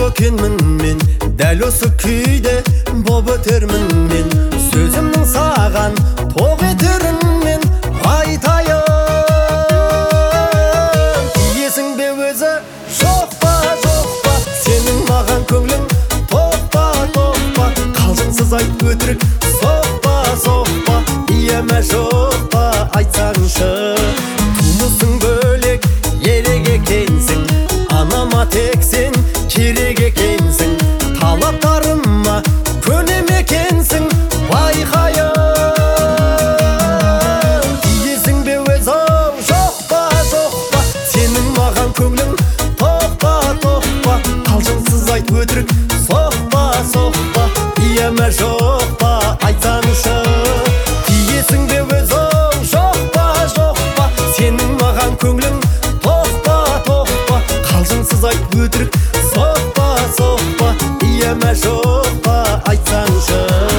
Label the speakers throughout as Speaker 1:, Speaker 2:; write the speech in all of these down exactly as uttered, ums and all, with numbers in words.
Speaker 1: екенмін мен, дәл осы күйде боп өтермін мен. Сөзімнің саған тоқ етерін мен айтайын. Тиесің бе өзі, жоқ па, жоқ па, сенің маған көңлің тоқ па, тоқ па. Қалжыңсыз айт өтірік, соқ па, соқ па, ие ме жоқ па, айтсаңшы. Тумысың бөлек, ерек екенсің, анама тексен керек екенсің. Талаптарыма көнем екенсің, байқайын. Тиесің бе өзі, жоқ па, жоқ па, сенің маған көңлің тоқ па, тоқ па. Қалжыңсыз айт өтірік, соқ па, соқ па, ие ме жоқ па, айтсаңшы. Тиесің бе өзі, жоқ па, жоқ па, сенің маған көңлің тоқ па, тоқ па. Қалжыңсыз айт өтірік, соқ па, соқ па, ие ме жоқ па, айтсаңшы.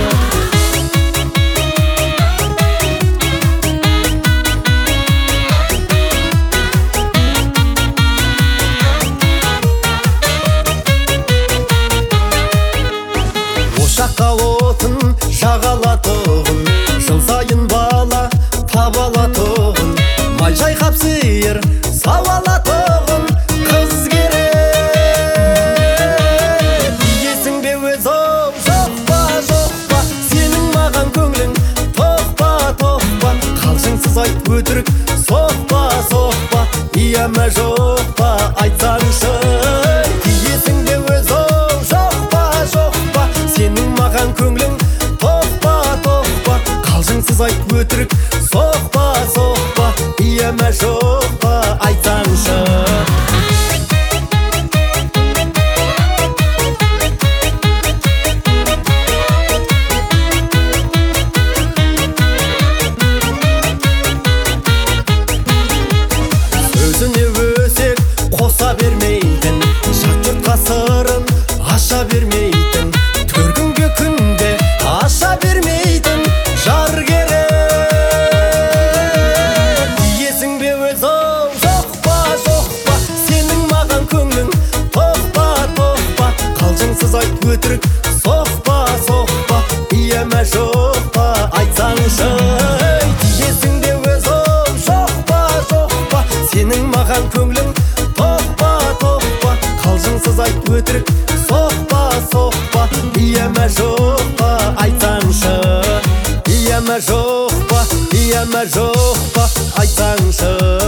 Speaker 1: Ошаққа отын жағалатығын, жыл сайын бала табалатығын, май жайқап сиыр сауалатығын қыз керек. Тиесің бе өзі, жоқ па, жоқ па, сенің маған көңлің тоқ па, тоқ па. Қалжыңсыз айт өтірік, соқ па, соқ па, ие ме жоқ па, айтсаңшы. Тиесің бе өзі, жоқ па, жоқ па, сенің маған көңлің тоқ па, тоқ па. Қалжыңсыз айт өтірік, соқ па, соқ па, ие ме жоқ па, айтсаңшы. Сөзіне өсек қоса бермейтін, жат жұртқа сырын аша бермейтін, төркінге күнде аша бермейтін жар керек. Тиесің бе өзі, жоқ па, жоқ па, сенің маған көңлің тоқ па, тоқ па. Қалжыңсыз айт өтірік, соқ па, соқ па, ие ме жоқ па, айтсаңшы. Тиесің бе өзі, жоқ па, жоқ па, сенің маған көңлің тоқ па, тоқ па. Қалжыңсыз айт өтірік, соқ па, соқ па, ие ме жоқ па, айтсаңшы. Ие ме жоқ па, ие ме жоқ па, айтсаңшы.